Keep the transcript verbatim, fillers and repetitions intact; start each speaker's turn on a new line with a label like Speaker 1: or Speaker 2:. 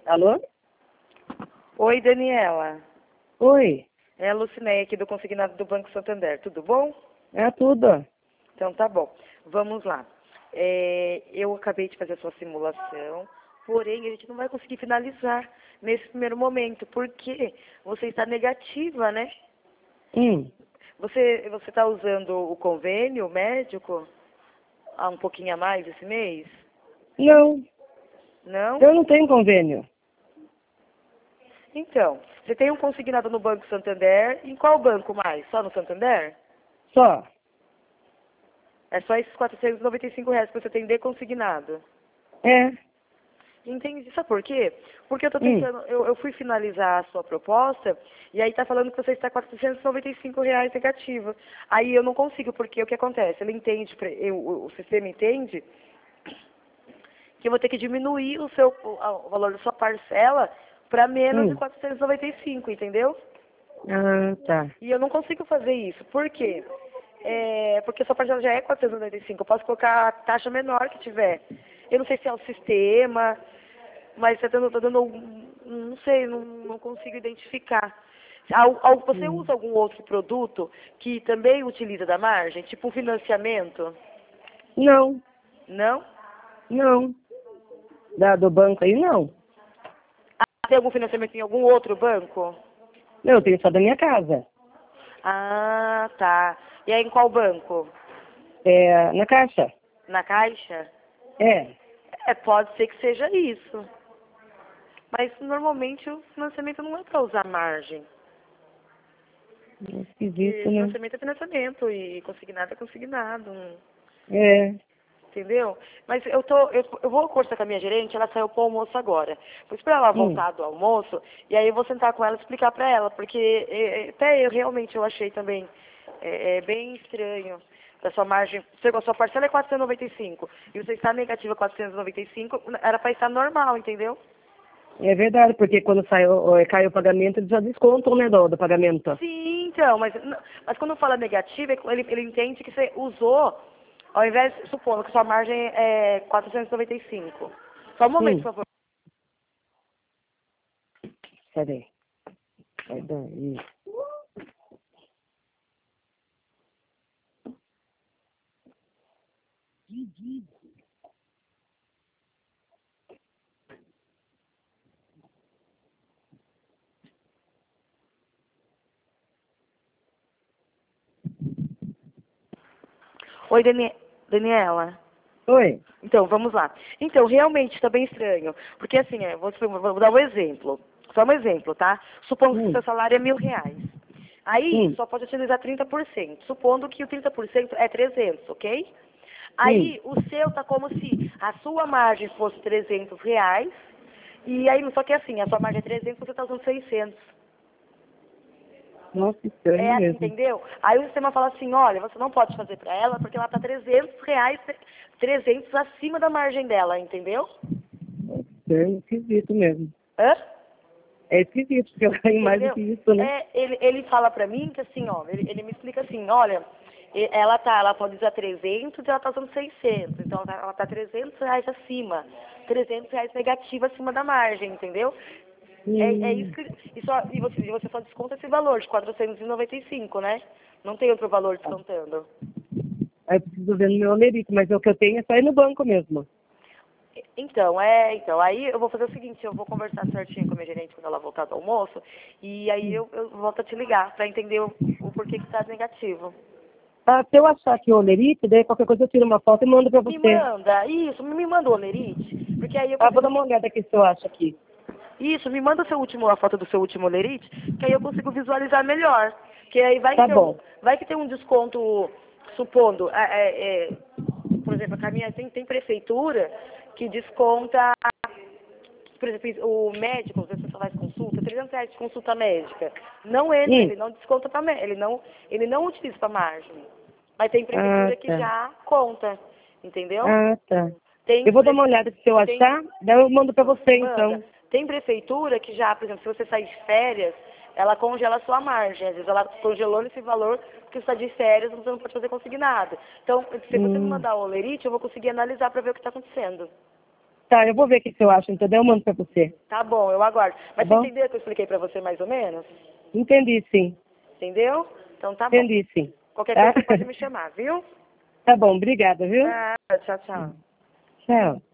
Speaker 1: Alô?
Speaker 2: Oi, Daniela.
Speaker 1: Oi.
Speaker 2: É a Lucinéia aqui do Consignado do Banco Santander. Tudo bom?
Speaker 1: É tudo.
Speaker 2: Então tá bom. Vamos lá. É, eu acabei de fazer a sua simulação, porém a gente não vai conseguir finalizar nesse primeiro momento, porque você está negativa, né?
Speaker 1: Hum.
Speaker 2: Você você está usando o convênio médico há um pouquinho a mais esse mês?
Speaker 1: Não,
Speaker 2: Não?
Speaker 1: eu não tenho convênio.
Speaker 2: Então, você tem um consignado no Banco Santander. Em qual banco mais? Só no Santander?
Speaker 1: Só.
Speaker 2: É só esses quatrocentos e noventa e cinco reais que você tem de consignado.
Speaker 1: É.
Speaker 2: Entendi. Sabe por quê? Porque eu tô
Speaker 1: Hum.
Speaker 2: tentando, eu, eu fui finalizar a sua proposta e aí tá falando que você está quatrocentos e noventa e cinco reais negativa. Aí eu não consigo, porque o que acontece? Ele entende, pre- eu, o, o sistema entende que eu vou ter que diminuir o seu o, a- o valor da sua parcela para menos de
Speaker 1: Hum.
Speaker 2: quatrocentos e noventa e cinco, entendeu?
Speaker 1: Ah, tá.
Speaker 2: E eu não consigo fazer isso. Por quê? É, porque a sua parcela já é quatrocentos e noventa e cinco. Eu posso colocar a taxa menor que tiver. Eu não sei se é o sistema, mas está dando, tá dando algum- não sei, não, não consigo identificar. Al- al- Você
Speaker 1: Hum.
Speaker 2: usa algum outro produto que também utiliza da margem, tipo um financiamento?
Speaker 1: Não,
Speaker 2: Não?
Speaker 1: não. Da, do banco aí, não.
Speaker 2: Ah, tem algum financiamento em algum outro banco?
Speaker 1: Não, eu tenho só da minha casa.
Speaker 2: Ah, tá. E aí em qual banco?
Speaker 1: É, na caixa.
Speaker 2: Na Caixa?
Speaker 1: É.
Speaker 2: É, pode ser que seja isso. Mas normalmente o financiamento não é para usar margem. Porque
Speaker 1: Esquisito, né?
Speaker 2: financiamento é financiamento e consignado é consignado.
Speaker 1: É.
Speaker 2: Entendeu? Mas eu tô, eu, eu vou conversar com a minha gerente, ela saiu pro almoço agora. Vou esperar ela
Speaker 1: Hum.
Speaker 2: voltar do almoço e aí eu vou sentar com ela e explicar pra ela, porque é, é, até eu realmente eu achei também é, é bem estranho da sua margem. Você- A sua parcela é quatrocentos e noventa e cinco e você está negativa quatrocentos e noventa e cinco, era para estar normal, entendeu?
Speaker 1: É verdade, porque quando sai, o- o- cai o pagamento, eles já descontam, né, do, do pagamento.
Speaker 2: Sim, então, mas, n- mas quando fala negativo, ele, ele entende que você usou, ao invés, supondo que sua margem é quatrocentos e noventa e cinco. Só um momento,
Speaker 1: Hum.
Speaker 2: por favor.
Speaker 1: Peraí. Sai daí.
Speaker 2: Oi, Dani- Daniela.
Speaker 1: Oi.
Speaker 2: Então, vamos lá. Então, realmente está bem estranho. Porque assim, é, vou, vou dar um exemplo. Só um exemplo, tá? Supondo que o
Speaker 1: Hum.
Speaker 2: seu salário é mil reais. Aí,
Speaker 1: Hum.
Speaker 2: só pode utilizar trinta por cento. Supondo que o trinta por cento é trezentos, ok?
Speaker 1: Hum.
Speaker 2: Aí, o seu tá como se a sua margem fosse trezentos reais. E aí, só que assim, a sua margem é trezentos, você está usando seiscentos.
Speaker 1: Nossa, estranho
Speaker 2: É,
Speaker 1: mesmo.
Speaker 2: entendeu? Aí o sistema fala assim, olha, você não pode fazer para ela porque ela está trezentos reais, trezentos acima da margem dela, entendeu?
Speaker 1: Estranho, esquisito mesmo.
Speaker 2: Hã?
Speaker 1: É esquisito, porque eu ganho mais do
Speaker 2: Entendeu?
Speaker 1: que isso, né?
Speaker 2: É, ele, ele fala pra mim que assim, ó, ele, ele me explica assim, olha, e- ela tá, ela pode usar trezentos e ela tá usando seiscentos, então ela tá, ela tá trezentos reais acima, trezentos reais negativo acima da margem, entendeu? É, é isso
Speaker 1: Hum.
Speaker 2: que, e, só, e, você, e você só desconta esse valor de quatrocentos e noventa e cinco, né? Não tem outro valor descontando.
Speaker 1: Aí eu preciso ver no meu olerite, mas o que eu tenho é só ir no banco mesmo.
Speaker 2: Então, é, então, aí eu vou fazer o seguinte, eu vou conversar certinho com a minha gerente quando ela voltar do almoço, e aí eu, eu volto a te ligar pra entender o, o porquê que tá negativo.
Speaker 1: Ah, se eu achar aqui o olerite, daí qualquer coisa eu tiro uma foto e mando pra
Speaker 2: Me
Speaker 1: você.
Speaker 2: manda, isso, me manda o olerite, porque aí eu
Speaker 1: Ah, vou
Speaker 2: consigo,
Speaker 1: dar uma olhada aqui se eu acho aqui.
Speaker 2: isso, me manda o seu último, a foto do seu último olerite, que aí eu consigo visualizar melhor, que aí vai
Speaker 1: Tá
Speaker 2: ter um,
Speaker 1: bom.
Speaker 2: vai que tem um desconto, supondo, é, é, é, por exemplo, a caminha tem, tem prefeitura que desconta, por exemplo, o médico, às vezes você faz consulta, trezentos reais de consulta médica. Não entra,
Speaker 1: Hum.
Speaker 2: ele não desconta para ele não, ele não utiliza para margem. Mas tem
Speaker 1: Ah,
Speaker 2: prefeitura que
Speaker 1: tá.
Speaker 2: já conta, entendeu?
Speaker 1: Ah, tá.
Speaker 2: Tem,
Speaker 1: Eu vou dar
Speaker 2: pre-
Speaker 1: uma olhada se eu
Speaker 2: tem
Speaker 1: achar, daí eu mando pra
Speaker 2: isso,
Speaker 1: você,
Speaker 2: me manda.
Speaker 1: então.
Speaker 2: Tem prefeitura que já, por exemplo, se você sair de férias, ela congela a sua margem. Às vezes ela congelou esse valor porque você está de férias, você não pode fazer consignado. Então, se você me
Speaker 1: Hum.
Speaker 2: mandar o olerite, eu vou conseguir analisar para ver o que está acontecendo.
Speaker 1: Tá, eu vou ver o que que eu acho, entendeu? Eu mando pra você.
Speaker 2: Tá bom, eu aguardo. Mas
Speaker 1: Tá
Speaker 2: você
Speaker 1: bom?
Speaker 2: entendeu o que eu expliquei pra você mais ou menos?
Speaker 1: Entendi, sim.
Speaker 2: Entendeu? Então tá bom.
Speaker 1: Entendi, sim.
Speaker 2: Qualquer
Speaker 1: Tá?
Speaker 2: coisa você pode me chamar, viu?
Speaker 1: Tá bom, obrigada, viu?
Speaker 2: Tá, tchau, tchau.
Speaker 1: Tchau.